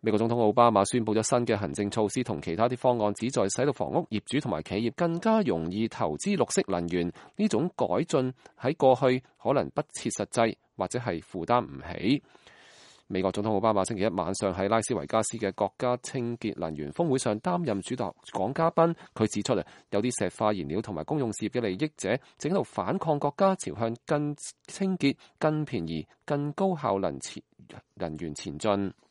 美國總統奧巴馬宣布咗新嘅行政措施同其他啲方案，旨在使到房屋業主同埋企業更加容易投資綠色能源。呢種改進喺過去可能不切實際，或者係負擔唔起。美國總統奧巴馬星期一晚上喺拉斯維加斯嘅國家清潔能源峰會上擔任主講嘉賓。佢指出有啲石化燃料同埋公用事業嘅利益者正喺度反抗國家朝向更清潔、更便宜、更高效能源前進。